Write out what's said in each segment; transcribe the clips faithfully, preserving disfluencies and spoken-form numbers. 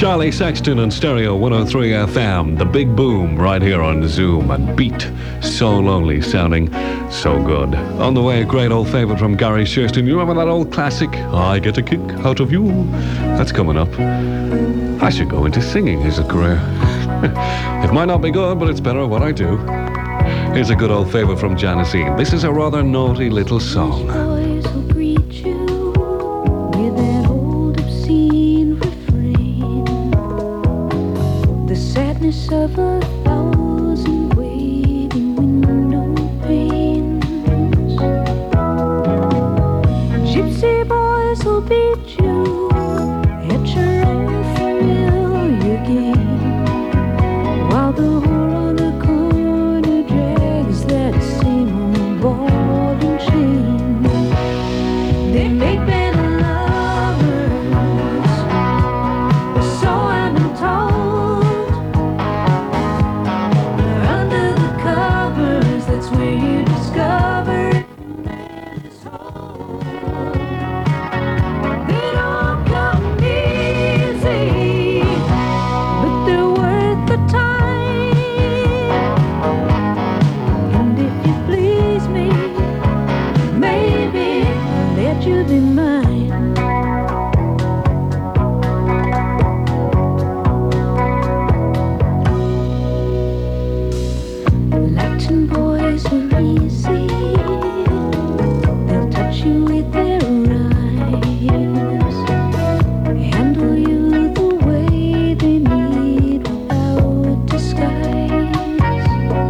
Charlie Sexton and Stereo one oh three F M, the big boom right here on Zoom, and Beat, So Lonely, sounding so good. On the way, a great old favourite from Gary Shearston. You remember that old classic, I Get a Kick Out of You? That's coming up. I should go into singing as a career. It might not be good, but it's better at what I do. Here's a good old favourite from Janisine. This is a rather naughty little song. Boys will greet you with that old obscene refrain. The sadness of a thousand waiting window panes. Gypsy boys will beat you at your unfamiliar game, while the whore on the corner drags that same old ball and chain. They make better lovers, so I've been told. Under the covers, that's where you discover man's hole. They don't come easy, but they're worth the time. And if you please me, maybe I'll let you be mine. Latin boys are easy. They'll touch you with their eyes, handle you the way they need without disguise.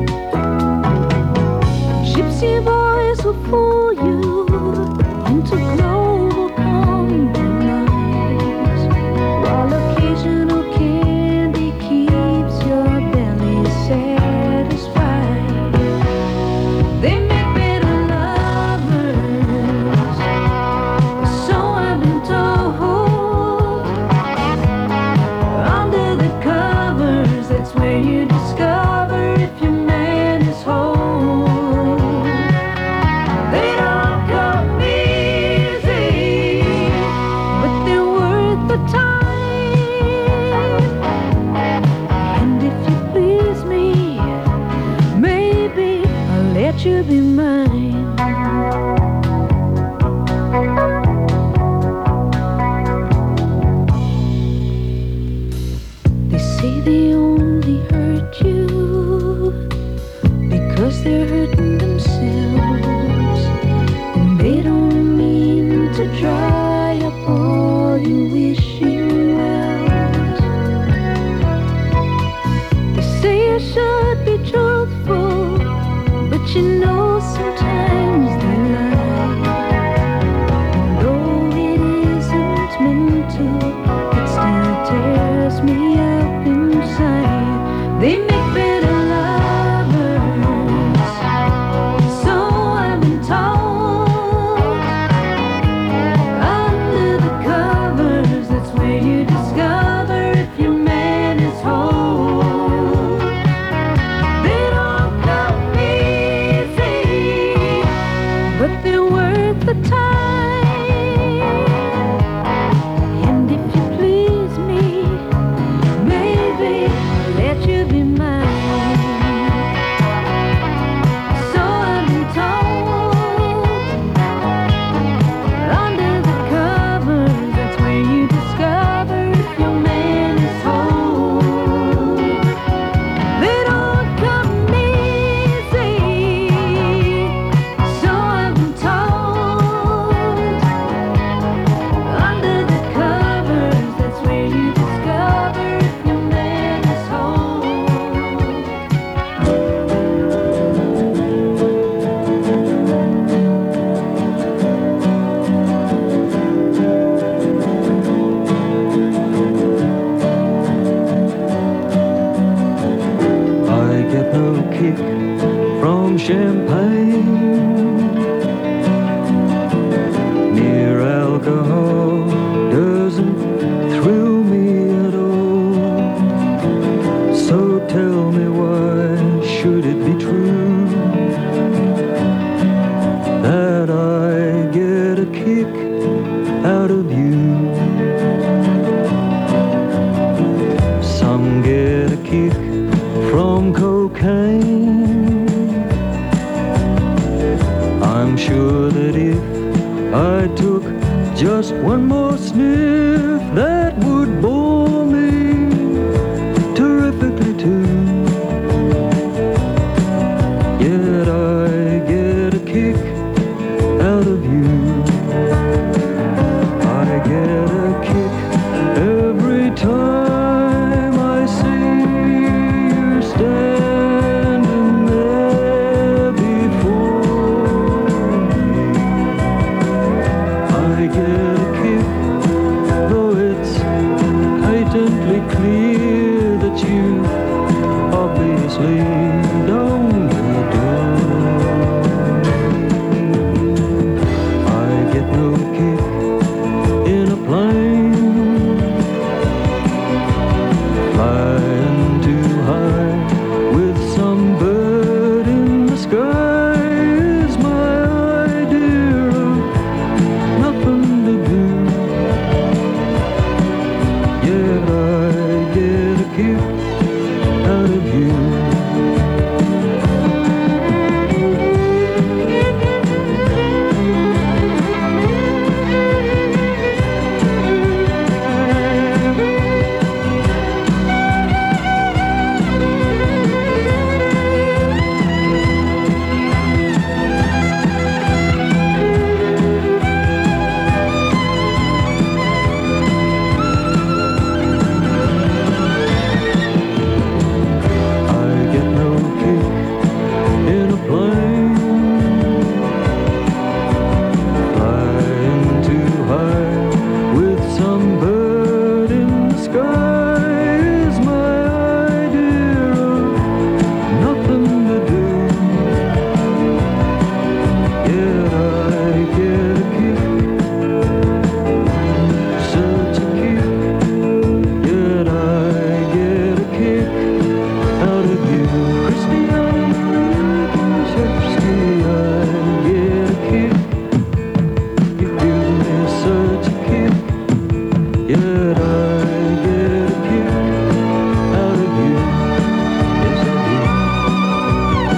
Gypsy boys will fool you into global compromise, while occasional candy keeps your belly satisfied. They make better lovers, so I've been told. Under the covers, that's where you discover if your man is whole. They don't come easy, but they're worth the time. And if you please me, maybe I'll let you be mine. They say they only hurt you because they're hurting themselves, and they don't mean to dry up all your wishing wells. They say you should be truthful, but you know sometimes they lie. And though it isn't meant to, it still tears me up inside. They make better lovers, so I've been told. Under the covers, that's where you discover if your man is whole. They don't come easy, but they're worth the time. And if you please me, maybe I'll let you be mine. So I've been told. Under the covers, that's where you discover if your man is whole. They don't come easy, so I've been told. Under the covers, that's where you discover if your man is whole. I get no kick from champagne. Mere alcohol doesn't thrill me at all. So tell me, why should it be true that I get a kick out of you? took just one more sniff, that would bore me terrifically too. Yet I get a kick out of you. I get a kick every time I see you standing there before me. I get a kick, though it's patently clear that you obviously don't adore me. I get no kick in a plane flying too high with some bird in the sky is my idea of nothing to do. Yet I get a kick out of you. I get no kick in a plane flying too high with some bird in the sky is my idea of nothing to do. Yet I get a kick, such a kick. Yet I get a kick out of you. Christiane Krzyzewski, I get a kick. You give me such a kick. Yet I get a kick out of you. Yes, I do.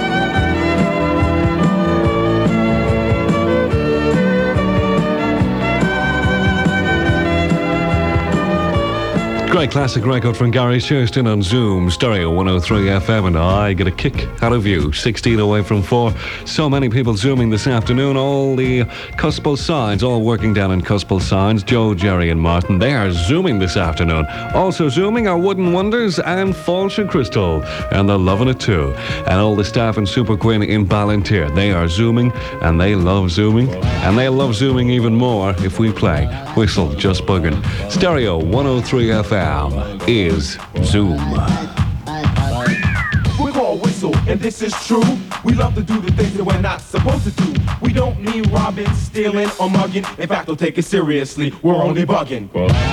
Great classic record from Gary Shearston on Zoom, Stereo one oh three F M, and I get a kick out of you. sixteen away from four. So many people zooming this afternoon. All the Cuspal Signs, all working down in Cuspal Signs. Joe, Jerry and Martin, they are zooming this afternoon. Also zooming are Wooden Wonders and Falsha Crystal, and they're loving it too. And all the staff in Super Queen in Ballantyre, they are zooming, and they love zooming. And they love zooming even more if we play Whistle Just Buggin'. Stereo one oh three F M is Zoom. We're called Whistle, and this is true. We love to do the things that we're not supposed to do. We don't mean robbing, stealing, or mugging. In fact, don't take it seriously. We're only bugging.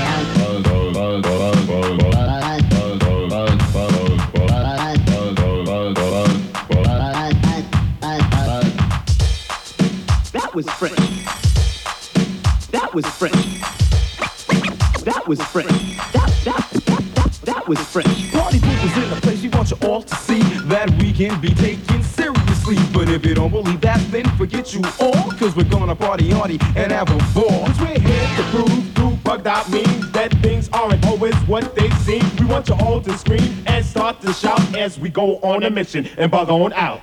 That was French. That was French. That was French. That, that, that, that, that was French. Party people's in the place. We want you all to see that we can be taken seriously. But if you don't believe that, then forget you all. Cause we're gonna party hardy and have a ball. Cause we're here to prove through bugged out means that things aren't always what they seem. We want you all to scream and start to shout as we go on a mission and bug on out.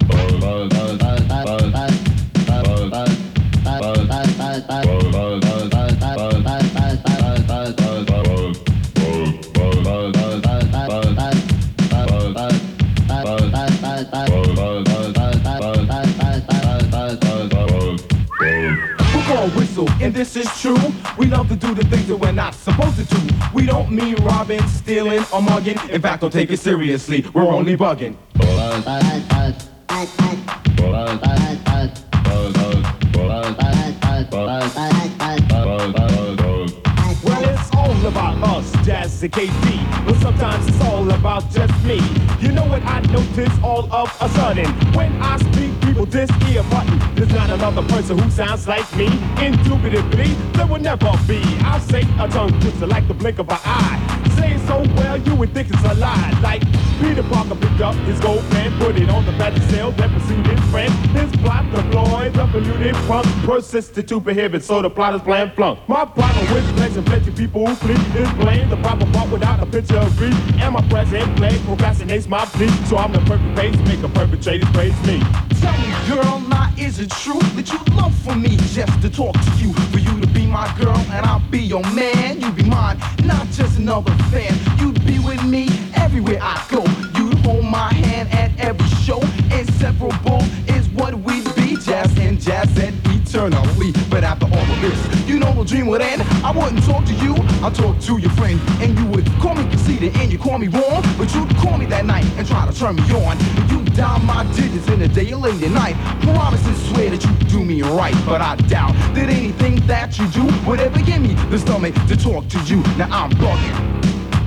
Whistle, and this is true. We love to do the things that we're not supposed to do. We don't mean robbing, stealing, or mugging. In fact, don't take it seriously. We're only bugging. Well, it's all about us, Jazz and K D. But sometimes it's all about just me. You know what I notice all of a sudden? When I speak, people this ear button. There's not another person who sounds like me. Indubitably, there will never be. I'll say a tongue twister like the blink of an eye. Say it so well Well, you would think it's a lie. Like Peter Parker picked up his gold pen, put it on the magic cell, then pursued his friend. His plot deployed, the polluted punk persisted to prohibit, so the plot is plan flunk. My problem with plenty plenty people who flee is blame the proper part without a picture of grief. And my present play procrastinates my plea, so I'm the perfect pacemaker, perpetrator praise me. Tell me, girl, now is it true that you love for me just to talk to you? For you to be my girl and I'll be your man. You be mine, not just another fan. You'd be with me everywhere I go. You'd hold my hand at every show. Inseparable is what we'd be. Jazz and jazz and eternally. But after all of this, you know the dream would end. I wouldn't talk to you, I'd talk to your friend. And you would call me conceited and you call me wrong. But you'd call me that night and try to turn me on. You'd dial my digits in the day or late at night. Promise and swear that you do me right. But I doubt that anything that you do would ever give me the stomach to talk to you. Now I'm bugging.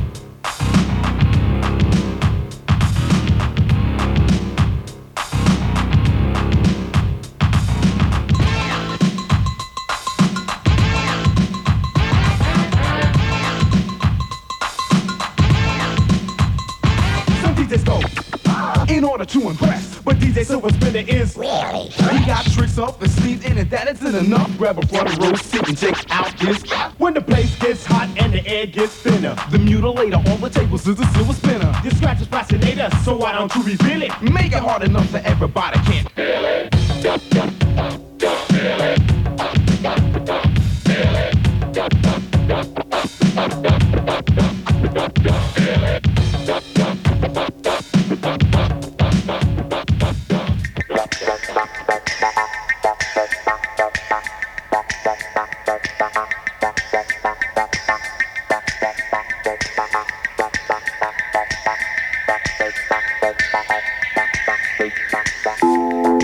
In order to impress, but D J Silver Spinner is really. He got tricks up and sleeves in it, that isn't enough. Grab a front row seat and check out this. When the place gets hot and the air gets thinner, The mutilator, all the tables is a silver spinner. your scratch is fascinator, so why don't you reveal it? Make it hard enough so everybody can feel it. Thank you.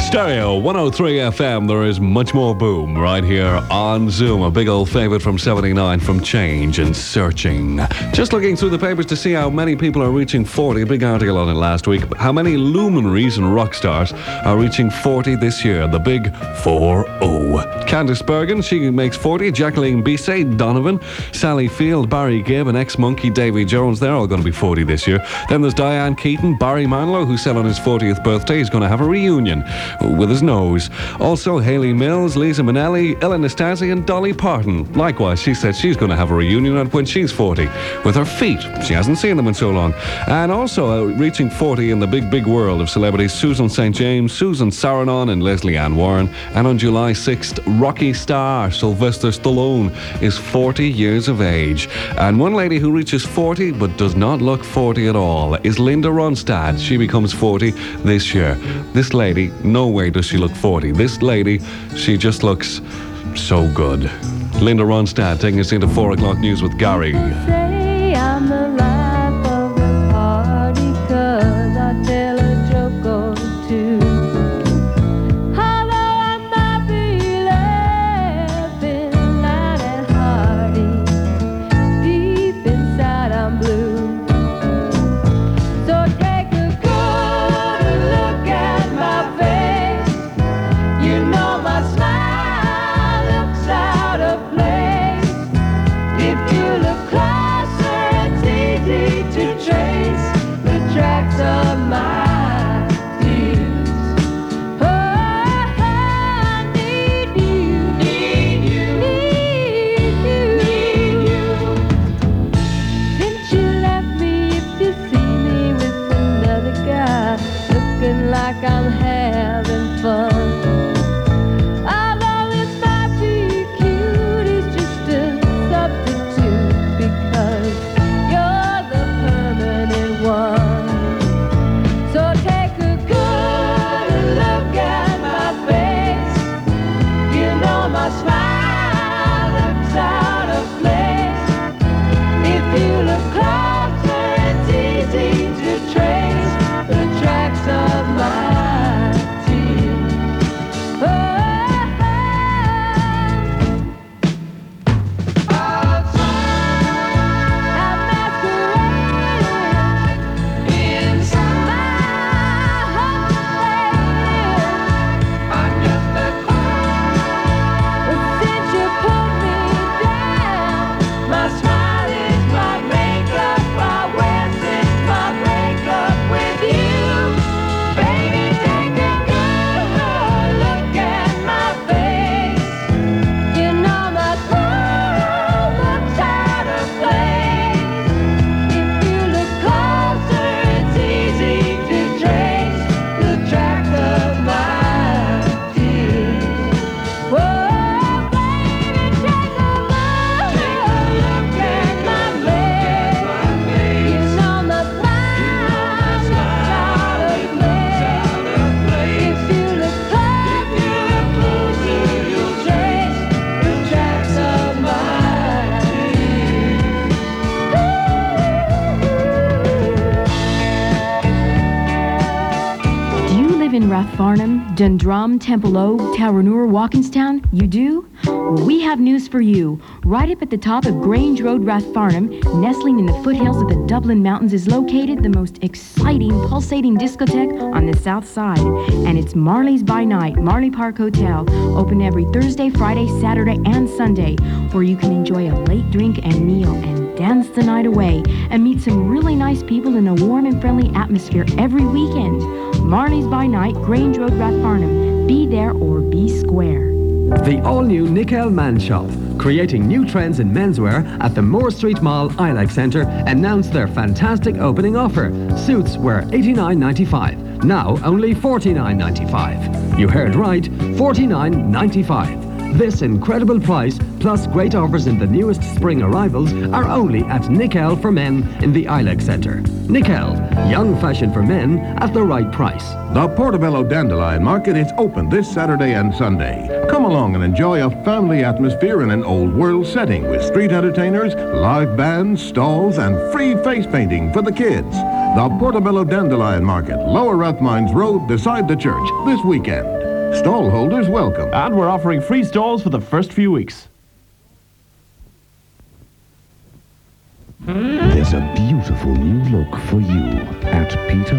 Stereo one oh three F M. There is much more boom right here on Zoom. A big old favourite from seventy-nine from Change and Searching. Just looking through the papers to see how many people are reaching forty. A big article on it last week. How many luminaries and rock stars are reaching forty this year? The big four oh. Candice Bergen, she makes forty. Jacqueline Bisset, Donovan, Sally Field, Barry Gibb, and ex-Monkey Davy Jones. They're all going to be forty this year. Then there's Diane Keaton, Barry Manilow, who said on his fortieth birthday he's going to have a reunion with his nose. Also, Hayley Mills, Lisa Minnelli, Ellen Nastasi, and Dolly Parton. Likewise, she said she's going to have a reunion when she's forty with her feet. She hasn't seen them in so long. And also, uh, reaching forty in the big, big world of celebrities, Susan Saint James, Susan Sarandon, and Leslie Ann Warren. And on July sixth, Rocky star Sylvester Stallone is forty years of age. And one lady who reaches forty but does not look forty at all is Linda Ronstadt. She becomes forty this year. This lady, no way does she look forty. This lady, she just looks so good. Linda Ronstadt taking us into four o'clock news with Gary. Say I'm the life of the party 'cause I tell a joke or two. Although I might be laughing loud and hearty, deep inside I'm blue. So take a good look at my face. You know my smile looks out of place. If you look closer, it's easy to trace the tracks of my tears. Oh, I need you, need you, need you, need you. Since you left me, if you see me with another guy, looking like I'm having fun. Although this might be cute, it's just a substitute because you're the permanent one. So take a good look at my face. You know my smile looks out of place. If you look closer, it's easy to trace the tracks of my tears. Oh, I'm masquerading inside my home. I'm just a clown. Since you put me down, my smile is my makeup. I wear since my breakup with you. Baby, take a good look at my face. You know my smile looks out of place. If you look closer, it's easy to trace the track of my tears. Whoa, baby, take a look, look at my face. You know my smile looks out of place. If you look closer, you'll trace the tracks of my tears. Do you live in Rathfarnham, Dundrum, Temple Oak, Towranur, Walkinstown? You do? We have news for you. Right up at the top of Grange Road, Rathfarnham, nestling in the foothills of the Dublin Mountains, is located the most exciting, pulsating discotheque on the south side. And it's Marley's by Night, Marley Park Hotel, open every Thursday, Friday, Saturday, and Sunday, where you can enjoy a late drink and meal and dance the night away and meet some really nice people in a warm and friendly atmosphere every weekend. Marley's by Night, Grange Road, Rathfarnham. Be there or be square. The all-new Nickel Man Shop, creating new trends in menswear at the Moore Street Mall Ilex Centre, announced their fantastic opening offer. Suits were eighty-nine ninety-five, now only forty-nine ninety-five. You heard right, forty-nine ninety-five. This incredible price, plus great offers in the newest spring arrivals, are only at Nickel for Men in the Ilex Centre. Nickel, young fashion for men at the right price. The Portobello Dandelion Market is open this Saturday and Sunday. Come along and enjoy a family atmosphere in an old world setting with street entertainers, live bands, stalls, and free face painting for the kids. The Portobello Dandelion Market, Lower Rathmines Road, beside the church, this weekend. Stall holders welcome. And we're offering free stalls for the first few weeks. There's a beautiful new look for you at Peter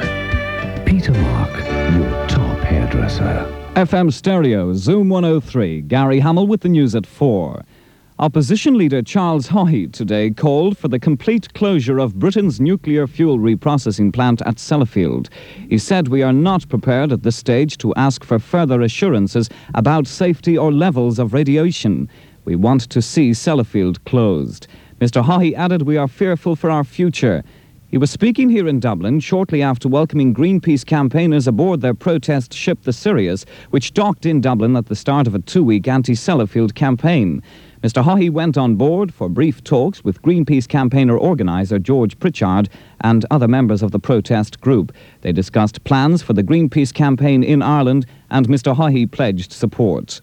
Mark. Peter Mark, your top hairdresser. F M Stereo, Zoom one oh three. Gary Hamill with the news at four. Opposition leader Charles Haughey today called for the complete closure of Britain's nuclear fuel reprocessing plant at Sellafield. He said we are not prepared at this stage to ask for further assurances about safety or levels of radiation. We want to see Sellafield closed. Mister Haughey added we are fearful for our future. He was speaking here in Dublin shortly after welcoming Greenpeace campaigners aboard their protest ship the Sirius, which docked in Dublin at the start of a two-week anti-Sellafield campaign. Mister Haughey went on board for brief talks with Greenpeace campaigner organiser George Pritchard and other members of the protest group. They discussed plans for the Greenpeace campaign in Ireland, and Mister Haughey pledged support.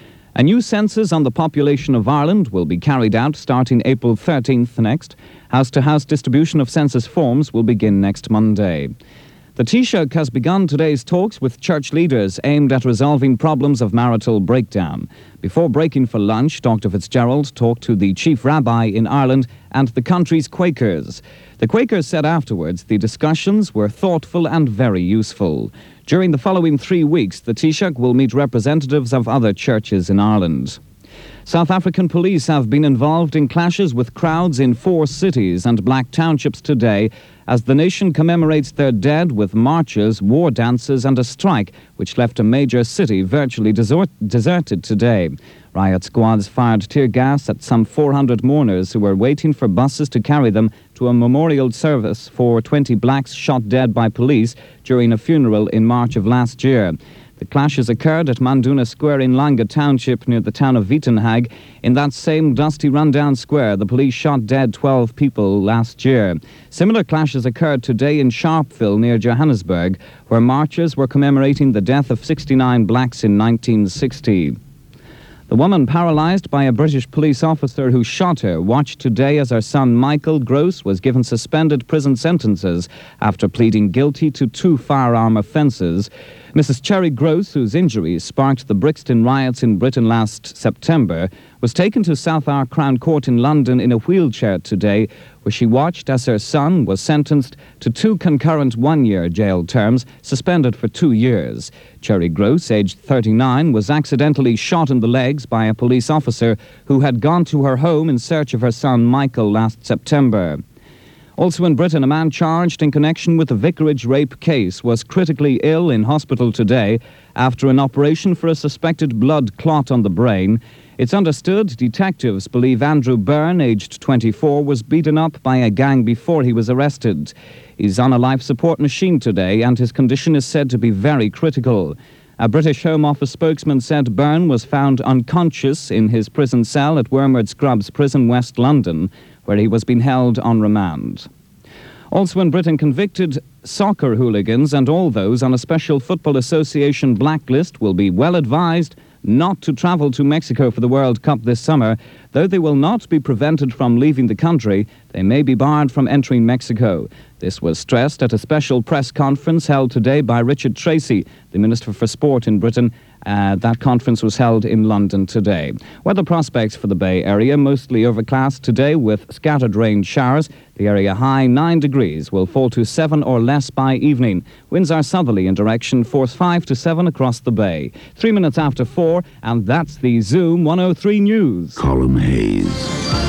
A new census on the population of Ireland will be carried out starting April thirteenth next. House-to-house distribution of census forms will begin next Monday. The Taoiseach has begun today's talks with church leaders aimed at resolving problems of marital breakdown. Before breaking for lunch, Doctor Fitzgerald talked to the chief rabbi in Ireland and the country's Quakers. The Quakers said afterwards the discussions were thoughtful and very useful. During the following three weeks, the Taoiseach will meet representatives of other churches in Ireland. South African police have been involved in clashes with crowds in four cities and black townships today as the nation commemorates their dead with marches, war dances and a strike which left a major city virtually desert- deserted today. Riot squads fired tear gas at some four hundred mourners who were waiting for buses to carry them to a memorial service for twenty blacks shot dead by police during a funeral in March of last year. The clashes occurred at Manduna Square in Langa Township near the town of Wittenhage. In that same dusty rundown square, the police shot dead twelve people last year. Similar clashes occurred today in Sharpeville near Johannesburg, where marchers were commemorating the death of sixty-nine blacks in nineteen sixty. The woman paralysed by a British police officer who shot her watched today as her son Michael Gross was given suspended prison sentences after pleading guilty to two firearm offences. Missus Cherry Gross, whose injuries sparked the Brixton riots in Britain last September, was taken to Southwark Crown Court in London in a wheelchair today, where she watched as her son was sentenced to two concurrent one-year jail terms, suspended for two years. Cherry Gross, aged thirty-nine, was accidentally shot in the legs by a police officer who had gone to her home in search of her son Michael last September. Also in Britain, a man charged in connection with the Vicarage rape case was critically ill in hospital today after an operation for a suspected blood clot on the brain. It's understood detectives believe Andrew Byrne, aged twenty-four, was beaten up by a gang before he was arrested. He's on a life support machine today and his condition is said to be very critical. A British Home Office spokesman said Byrne was found unconscious in his prison cell at Wormwood Scrubs Prison, West London, where he was being held on remand. Also in Britain, convicted soccer hooligans and all those on a special Football Association blacklist will be well advised not to travel to Mexico for the World Cup this summer. Though they will not be prevented from leaving the country, they may be barred from entering Mexico. This was stressed at a special press conference held today by Richard Tracy, the Minister for Sport in Britain. Uh, that conference was held in London today. Weather prospects for the Bay Area, mostly overcast today with scattered rain showers. The area high nine degrees will fall to seven or less by evening. Winds are southerly in direction, force five to seven across the bay. Three minutes after four, and that's the Zoom one oh three News. Colin Hayes.